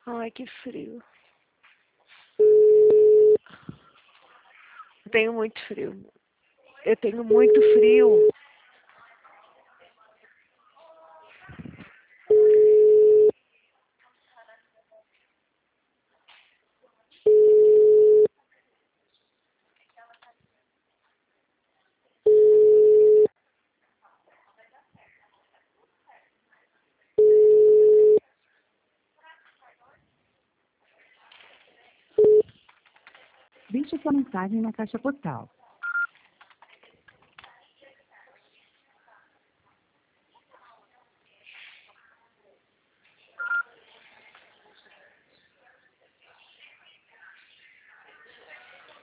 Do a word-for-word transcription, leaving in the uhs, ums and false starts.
Ai, que frio. Eu tenho muito frio. Eu tenho muito frio. Deixe sua mensagem na caixa postal.